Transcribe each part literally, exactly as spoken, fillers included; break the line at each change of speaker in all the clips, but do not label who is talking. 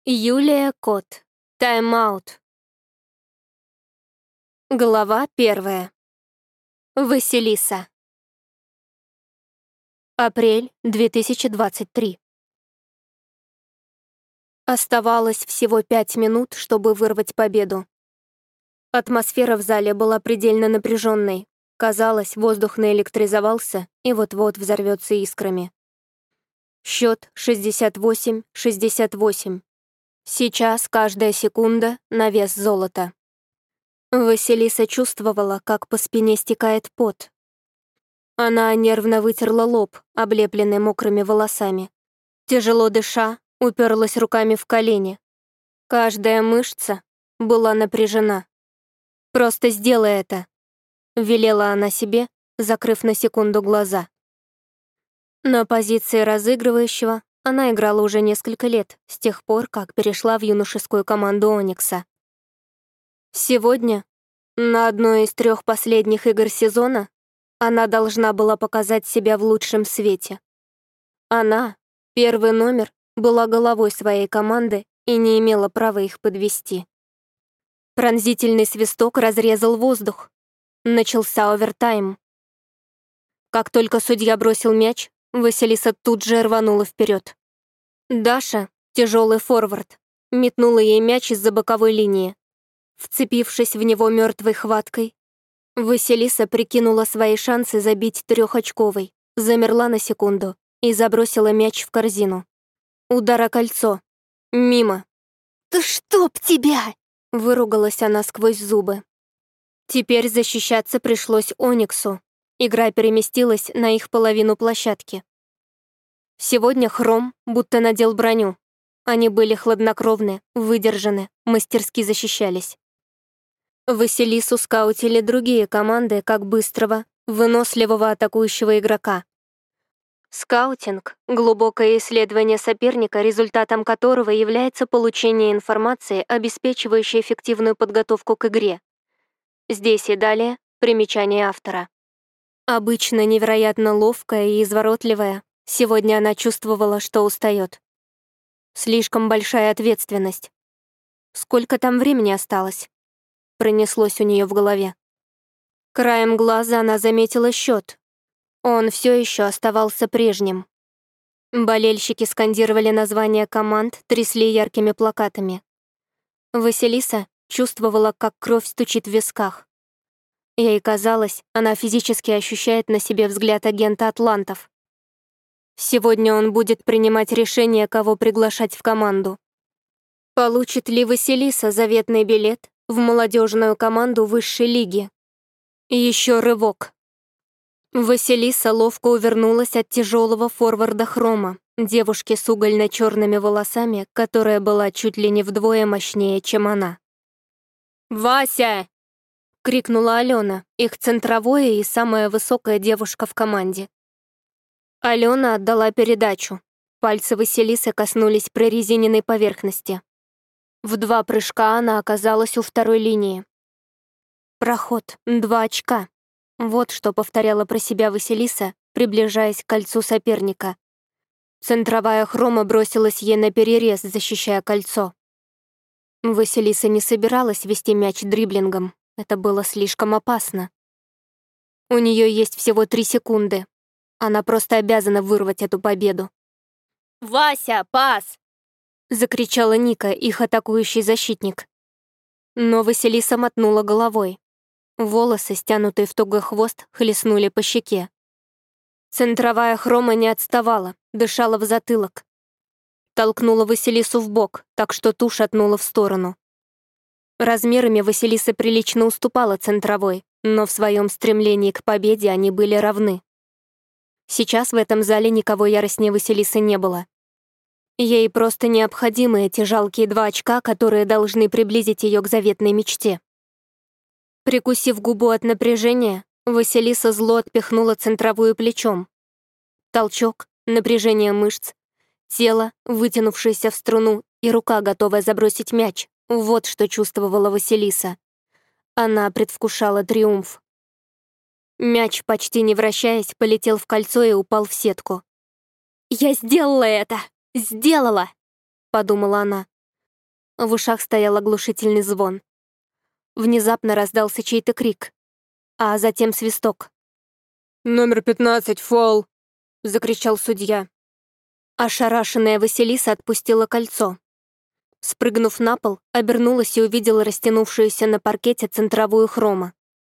Юлия Кот. Тайм-аут. Глава первая. Василиса. Апрель две тысячи двадцать три. Оставалось всего пять минут, чтобы вырвать победу. Атмосфера в зале была предельно напряженной. Казалось, воздух наэлектризовался и вот-вот взорвется искрами. Счет шестьдесят восемь шестьдесят восемь. Сейчас каждая секунда на вес золота. Василиса чувствовала, как по спине стекает пот. Она нервно вытерла лоб, облепленный мокрыми волосами. Тяжело дыша, уперлась руками в колени. Каждая мышца была напряжена. «Просто сделай это», — велела она себе, закрыв на секунду глаза. На позиции разыгрывающего она играла уже несколько лет, с тех пор, как перешла в юношескую команду Оникса. Сегодня, на одной из трех последних игр сезона, она должна была показать себя в лучшем свете. Она, первый номер, была головой своей команды и не имела права их подвести. Пронзительный свисток разрезал воздух. Начался овертайм. Как только судья бросил мяч, Василиса тут же рванула вперед. Даша, тяжелый форвард, метнула ей мяч из-за боковой линии. Вцепившись в него мертвой хваткой, Василиса прикинула свои шансы забить трехочковой, замерла на секунду и забросила мяч в корзину. Удар о кольцо. Мимо. «Да чтоб тебя!» — выругалась она сквозь зубы. Теперь защищаться пришлось Ониксу. Игра переместилась на их половину площадки. Сегодня Хром будто надел броню. Они были хладнокровны, выдержаны, мастерски защищались. Василису скаутили другие команды как быстрого, выносливого атакующего игрока. Скаутинг — глубокое исследование соперника, результатом которого является получение информации, обеспечивающей эффективную подготовку к игре. Здесь и далее примечание автора. Обычно невероятно ловкая и изворотливая, сегодня она чувствовала, что устает. Слишком большая ответственность. Сколько там времени осталось? Пронеслось у нее в голове. Краем глаза она заметила счет. Он все еще оставался прежним. Болельщики скандировали названия команд, трясли яркими плакатами. Василиса чувствовала, как кровь стучит в висках. Ей казалось, она физически ощущает на себе взгляд агента атлантов. Сегодня он будет принимать решение, кого приглашать в команду. Получит ли Василиса заветный билет в молодежную команду высшей лиги? Еще рывок. Василиса ловко увернулась от тяжелого форварда Хрома, девушки с угольно-черными волосами, которая была чуть ли не вдвое мощнее, чем она. «Вася!» — крикнула Алена, их центровая и самая высокая девушка в команде. Алена отдала передачу. Пальцы Василисы коснулись прорезиненной поверхности. В два прыжка она оказалась у второй линии. Проход, два очка. Вот что повторяла про себя Василиса, приближаясь к кольцу соперника. Центровая Хрома бросилась ей на перерез, защищая кольцо. Василиса не собиралась вести мяч дриблингом. Это было слишком опасно. У нее есть всего три секунды. Она просто обязана вырвать эту победу. «Вася, пас!» — закричала Ника, их атакующий защитник. Но Василиса мотнула головой. Волосы, стянутые в тугой хвост, хлестнули по щеке. Центровая Хрома не отставала, дышала в затылок. Толкнула Василису в бок, так что ту шатнула в сторону. Размерами Василиса прилично уступала центровой, но в своем стремлении к победе они были равны. Сейчас в этом зале никого яростнее Василисы не было. Ей просто необходимы эти жалкие два очка, которые должны приблизить ее к заветной мечте. Прикусив губу от напряжения, Василиса зло отпихнула центровую плечом. Толчок, напряжение мышц, тело, вытянувшееся в струну, и рука, готовая забросить мяч. Вот что чувствовала Василиса. Она предвкушала триумф. Мяч, почти не вращаясь, полетел в кольцо и упал в сетку. «Я сделала это! Сделала!» — подумала она. В ушах стоял оглушительный звон. Внезапно раздался чей-то крик, а затем свисток.
«Номер пятнадцать, фол!»
— закричал судья. Ошарашенная Василиса отпустила кольцо. Спрыгнув на пол, обернулась и увидела растянувшуюся на паркете центровую Хрома.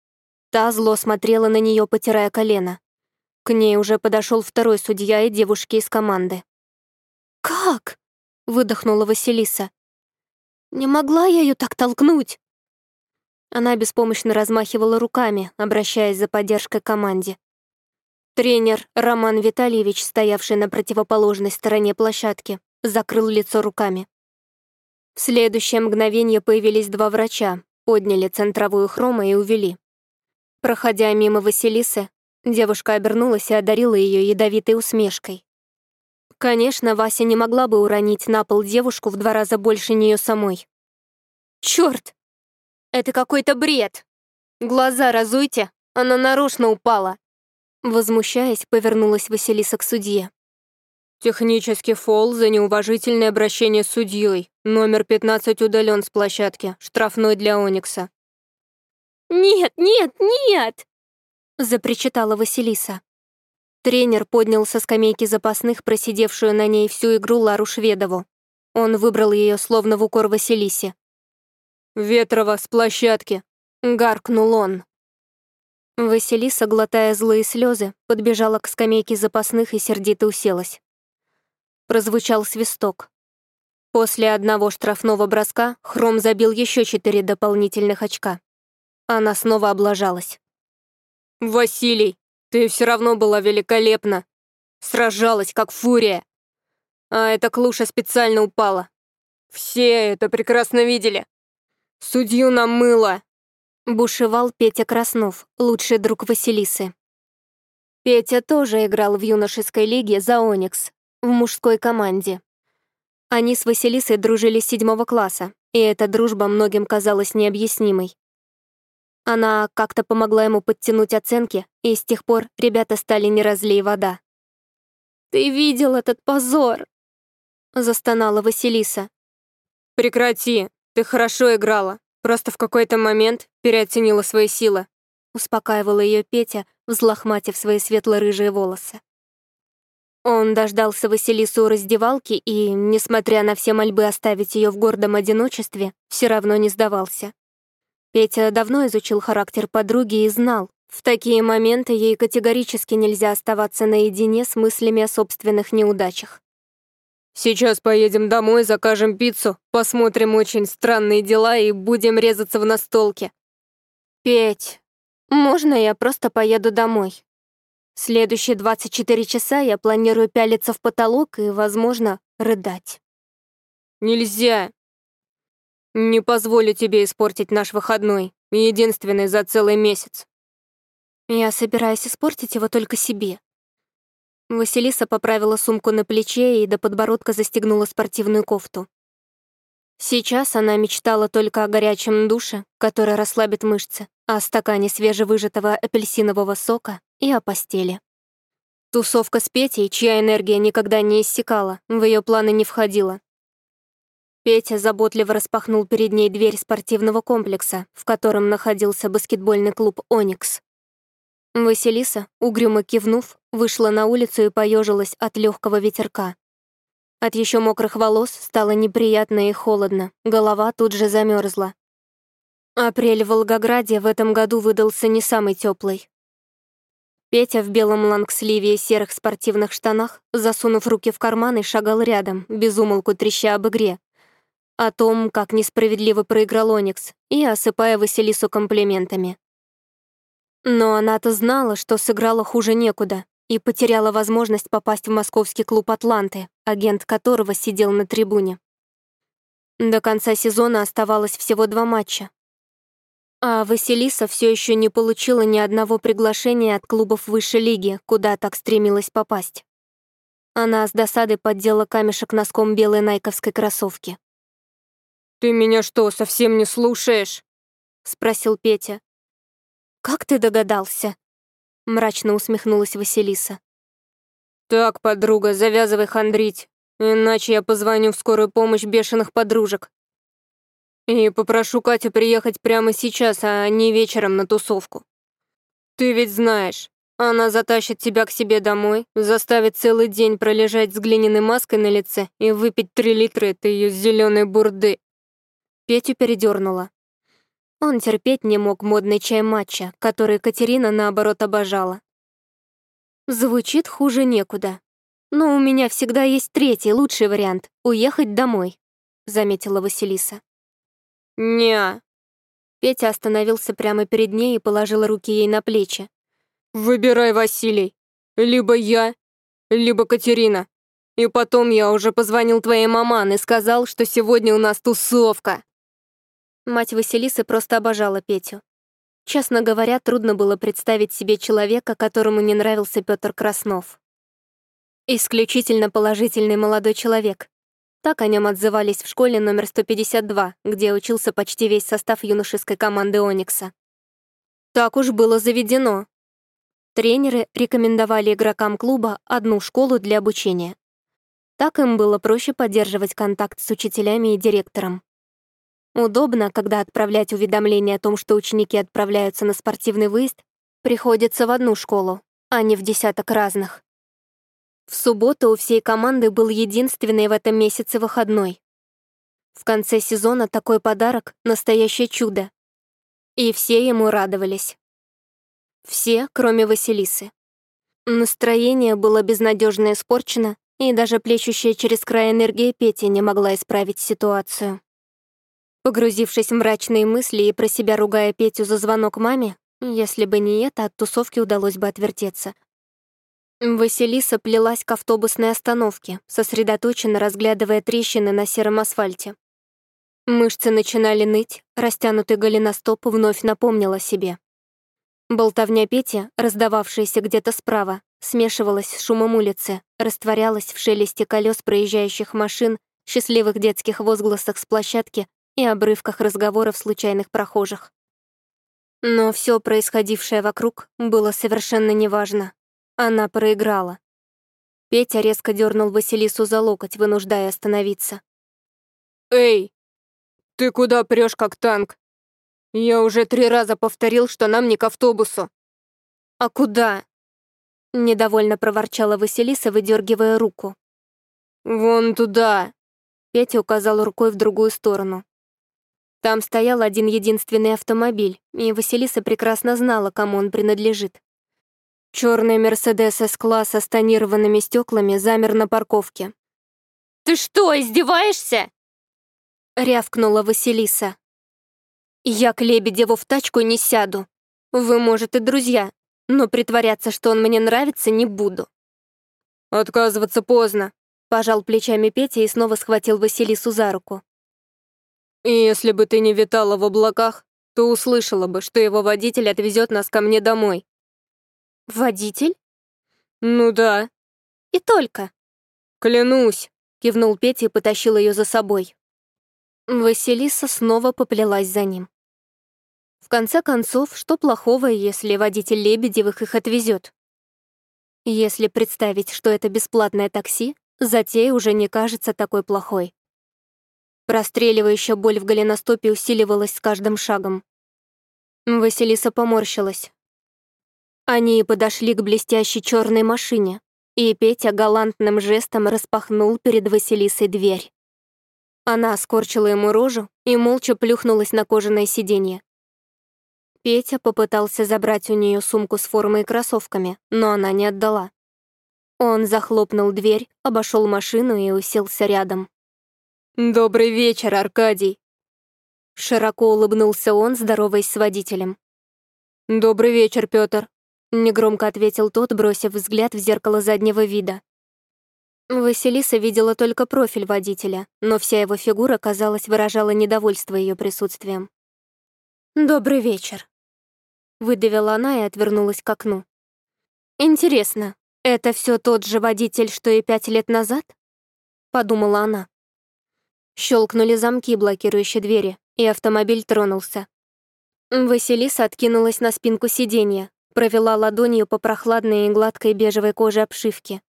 Та зло смотрела на нее, потирая колено. К ней уже подошел второй судья и девушки из команды. «Как?» — выдохнула Василиса. «Не могла я ее так толкнуть!» Она беспомощно размахивала руками, обращаясь за поддержкой к команде. Тренер Роман Витальевич, стоявший на противоположной стороне площадки, закрыл лицо руками. В следующее мгновение появились два врача, подняли центровую Хрома и увели. Проходя мимо Василисы, девушка обернулась и одарила ее ядовитой усмешкой. Конечно, Вася не могла бы уронить на пол девушку в два раза больше нее самой. «Черт! Это какой-то бред! Глаза разуйте, она нарочно упала!» Возмущаясь, повернулась Василиса к судье.
«Технический фол за неуважительное обращение с судьей. Номер пятнадцать удален с площадки. Штрафной для Оникса».
«Нет, нет, нет!» — запричитала Василиса. Тренер поднял со скамейки запасных, просидевшую на ней всю игру, Лару Шведову. Он выбрал ее словно в укор Василисе.
«Ветрова, с площадки!»
— гаркнул он. Василиса, глотая злые слезы, подбежала к скамейке запасных и сердито уселась. Прозвучал свисток. После одного штрафного броска Хром забил еще четыре дополнительных очка. Она снова облажалась.
«Василий, ты все равно была великолепна. Сражалась, как фурия. А эта клуша специально упала. Все это прекрасно видели. Судью намыло!»
Бушевал Петя Краснов, лучший друг Василисы. Петя тоже играл в юношеской лиге за Оникс, в мужской команде. Они с Василисой дружили с седьмого класса, и эта дружба многим казалась необъяснимой. Она как-то помогла ему подтянуть оценки, и с тех пор ребята стали не разлей вода. «Ты видел этот позор?» — застонала Василиса.
«Прекрати, ты хорошо играла. Просто в какой-то момент переоценила свои силы»,
— успокаивала ее Петя, взлохматив свои светло-рыжие волосы. Он дождался Василису у раздевалки и, несмотря на все мольбы оставить ее в гордом одиночестве, все равно не сдавался. Петя давно изучил характер подруги и знал, в такие моменты ей категорически нельзя оставаться наедине с мыслями о собственных неудачах.
«Сейчас поедем домой, закажем пиццу, посмотрим «Очень странные дела» и будем резаться в настолке».
«Петь, можно я просто поеду домой? Следующие двадцать четыре часа я планирую пялиться в потолок и, возможно, рыдать».
«Нельзя. Не позволю тебе испортить наш выходной, единственный за целый месяц».
«Я собираюсь испортить его только себе». Василиса поправила сумку на плече и до подбородка застегнула спортивную кофту. Сейчас она мечтала только о горячем душе, который расслабит мышцы, о стакане свежевыжатого апельсинового сока и о постели. Тусовка с Петей, чья энергия никогда не иссякала, в ее планы не входила. Петя заботливо распахнул перед ней дверь спортивного комплекса, в котором находился баскетбольный клуб «Оникс». Василиса, угрюмо кивнув, вышла на улицу и поежилась от легкого ветерка. От еще мокрых волос стало неприятно и холодно, голова тут же замерзла. Апрель в Волгограде в этом году выдался не самый теплый. Петя в белом лонгсливе и серых спортивных штанах, засунув руки в карманы, шагал рядом, безумолку треща об игре. О том, как несправедливо проиграл Оникс, и осыпая Василису комплиментами. Но она-то знала, что сыграла хуже некуда, и потеряла возможность попасть в московский клуб «Атланты», агент которого сидел на трибуне. До конца сезона оставалось всего два матча. А Василиса все еще не получила ни одного приглашения от клубов высшей лиги, куда так стремилась попасть. Она с досадой поддела камешек носком белой найковской кроссовки.
«Ты меня что, совсем не слушаешь?»
— спросил Петя. «Как ты догадался?» — мрачно усмехнулась Василиса.
«Так, подруга, завязывай хандрить, иначе я позвоню в скорую помощь бешеных подружек. И попрошу Катю приехать прямо сейчас, а не вечером на тусовку. Ты ведь знаешь, она затащит тебя к себе домой, заставит целый день пролежать с глиняной маской на лице и выпить три литра этой ее зеленой бурды».
Петю передернула. Он терпеть не мог модный чай матча, который Катерина, наоборот, обожала. Звучит хуже некуда. Но у меня всегда есть третий, лучший вариант — уехать домой, заметила Василиса.
«Не-а».
Петя остановился прямо перед ней и положил руки ей на плечи.
«Выбирай, Василий. Либо я, либо Катерина. И потом я уже позвонил твоей маман и сказал, что сегодня у нас тусовка».
Мать Василисы просто обожала Петю. Честно говоря, трудно было представить себе человека, которому не нравился Петр Краснов. Исключительно положительный молодой человек. Так о нем отзывались в школе номер сто пятьдесят два, где учился почти весь состав юношеской команды «Оникса». Так уж было заведено. Тренеры рекомендовали игрокам клуба одну школу для обучения. Так им было проще поддерживать контакт с учителями и директором. Удобно, когда отправлять уведомление о том, что ученики отправляются на спортивный выезд, приходится в одну школу, а не в десяток разных. В субботу у всей команды был единственный в этом месяце выходной. В конце сезона такой подарок — настоящее чудо. И все ему радовались. Все, кроме Василисы. Настроение было безнадежно испорчено, и даже плещущая через край энергия Пети не могла исправить ситуацию. Погрузившись в мрачные мысли и про себя ругая Петю за звонок маме, если бы не это, от тусовки удалось бы отвертеться, Василиса плелась к автобусной остановке, сосредоточенно разглядывая трещины на сером асфальте. Мышцы начинали ныть, растянутый голеностоп вновь напомнил о себе. Болтовня Пети, раздававшаяся где-то справа, смешивалась с шумом улицы, растворялась в шелесте колес проезжающих машин, счастливых детских возгласах с площадки и обрывках разговоров случайных прохожих. Но все происходившее вокруг было совершенно неважно. Она проиграла. Петя резко дернул Василису за локоть, вынуждая остановиться.
«Эй, ты куда прешь как танк? Я уже три раза повторил, что нам не к автобусу».
«А куда?» — недовольно проворчала Василиса, выдергивая руку.
«Вон туда», — Петя указал рукой в другую сторону.
Там стоял один единственный автомобиль, и Василиса прекрасно знала, кому он принадлежит. Черный Мерседес С-класса с тонированными стеклами замер на парковке.
«Ты что, издеваешься?»
— рявкнула Василиса. «Я к Лебедеву в тачку не сяду. Вы, может, и друзья, но притворяться, что он мне нравится, не буду».
«Отказываться поздно»,
— пожал плечами Петя и снова схватил Василису за руку.
«И если бы ты не витала в облаках, то услышала бы, что его водитель отвезет нас ко мне домой».
«Водитель?»
«Ну да».
«И только».
«Клянусь»,
— кивнул Петя и потащил ее за собой. Василиса снова поплелась за ним. В конце концов, что плохого, если водитель Лебедевых их отвезет? Если представить, что это бесплатное такси, затея уже не кажется такой плохой. Простреливающая боль в голеностопе усиливалась с каждым шагом. Василиса поморщилась. Они подошли к блестящей черной машине, и Петя галантным жестом распахнул перед Василисой дверь. Она скорчила ему рожу и молча плюхнулась на кожаное сиденье. Петя попытался забрать у нее сумку с формой и кроссовками, но она не отдала. Он захлопнул дверь, обошел машину и уселся рядом.
«Добрый вечер, Аркадий!»
Широко улыбнулся он, здороваясь с водителем.
«Добрый вечер, Петр!»
Негромко ответил тот, бросив взгляд в зеркало заднего вида. Василиса видела только профиль водителя, но вся его фигура, казалось, выражала недовольство ее присутствием. «Добрый вечер», — выдавила она и отвернулась к окну. «Интересно, это все тот же водитель, что и пять лет назад?» — подумала она. Щелкнули замки, блокирующие двери, и автомобиль тронулся. Василиса откинулась на спинку сиденья, провела ладонью по прохладной и гладкой бежевой коже обшивки.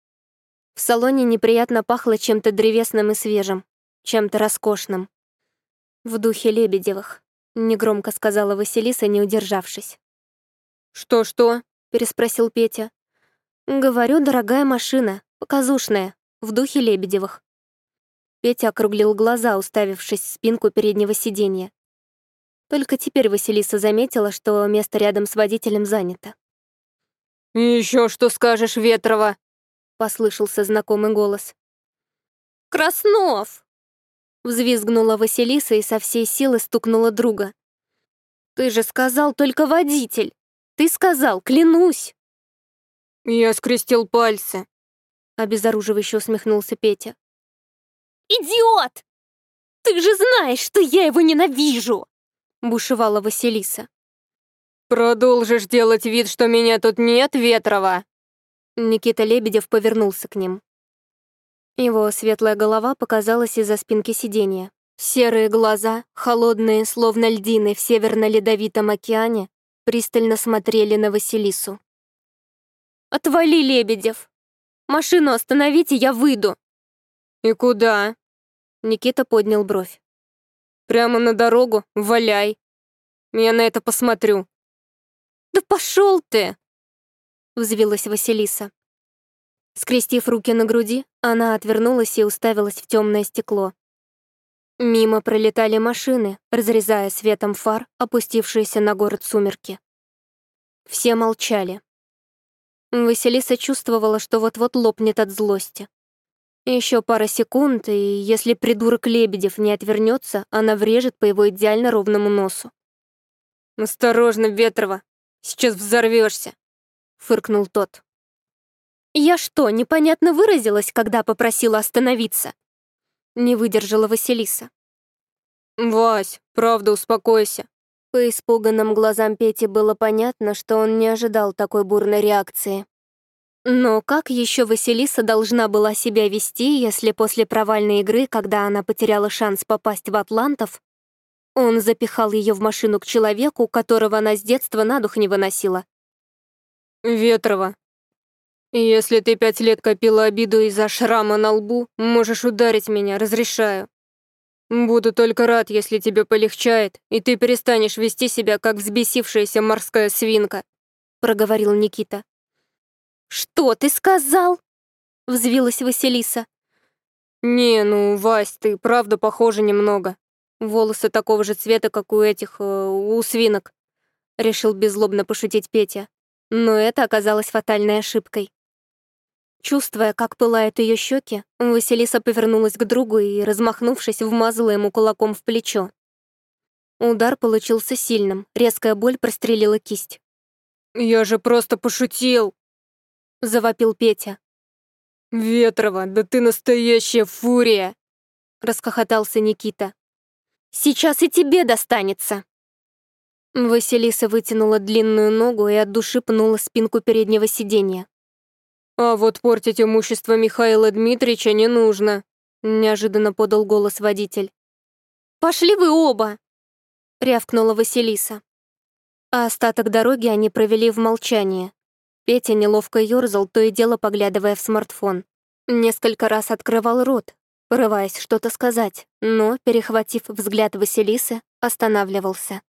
В салоне неприятно пахло чем-то древесным и свежим, чем-то роскошным. В духе Лебедевых, негромко сказала Василиса, не удержавшись.
«Что-что?»
— переспросил Петя. «Говорю, дорогая машина, показушная, в духе Лебедевых». Петя округлил глаза, уставившись в спинку переднего сиденья. Только теперь Василиса заметила, что место рядом с водителем занято.
«Еще что скажешь, Ветрова?»
— послышался знакомый голос.
«Краснов!»
— взвизгнула Василиса и со всей силы стукнула друга. «Ты же сказал только водитель! Ты сказал, клянусь!»
«Я скрестил пальцы»,
— обезоруживающе усмехнулся Петя.
«Идиот! Ты же знаешь, что я его ненавижу!»
— бушевала Василиса.
«Продолжишь делать вид, что меня тут нет, Ветрова?»
Никита Лебедев повернулся к ним. Его светлая голова показалась из-за спинки сиденья. Серые глаза, холодные, словно льдины в северно-ледовитом океане, пристально смотрели на Василису. «Отвали, Лебедев! Машину остановите, я выйду!»
«И куда?»
Никита поднял бровь.
«Прямо на дорогу? Валяй! Я на это посмотрю!»
«Да пошел ты!» — взвилась Василиса. Скрестив руки на груди, она отвернулась и уставилась в темное стекло. Мимо пролетали машины, разрезая светом фар опустившиеся на город сумерки. Все молчали. Василиса чувствовала, что вот-вот лопнет от злости. Еще пара секунд, и если придурок Лебедев не отвернется, она врежет по его идеально ровному носу.
«Осторожно, Ветрова, сейчас взорвешься!»
— фыркнул тот. «Я что, непонятно выразилась, когда попросила остановиться?» Не выдержала Василиса.
«Вась, правда, успокойся».
По испуганным глазам Пети было понятно, что он не ожидал такой бурной реакции. Но как еще Василиса должна была себя вести, если после провальной игры, когда она потеряла шанс попасть в атлантов, он запихал ее в машину к человеку, которого она с детства на дух не выносила?
«Ветрова, если ты пять лет копила обиду из-за шрама на лбу, можешь ударить меня, разрешаю. Буду только рад, если тебе полегчает, и ты перестанешь вести себя, как взбесившаяся морская свинка», — проговорил Никита.
«Что ты сказал?» — взвилась Василиса.
«Не, ну, Вась, ты правда похожа немного. Волосы такого же цвета, как у этих, э, у свинок», — решил беззлобно пошутить Петя.
Но это оказалось фатальной ошибкой. Чувствуя, как пылают ее щеки, Василиса повернулась к другу и, размахнувшись, вмазала ему кулаком в плечо. Удар получился сильным, резкая боль прострелила кисть.
«Я же просто пошутил!»
— завопил Петя.
«Ветрова, да ты настоящая фурия!» —
расхохотался Никита. «Сейчас и тебе достанется!» Василиса вытянула длинную ногу и от души пнула спинку переднего сиденья.
«А вот портить имущество Михаила Дмитриевича не нужно», — неожиданно подал голос водитель.
«Пошли вы оба!» — рявкнула Василиса. А остаток дороги они провели в молчании. Петя неловко ёрзал, то и дело поглядывая в смартфон. Несколько раз открывал рот, порываясь что-то сказать, но, перехватив взгляд Василисы, останавливался.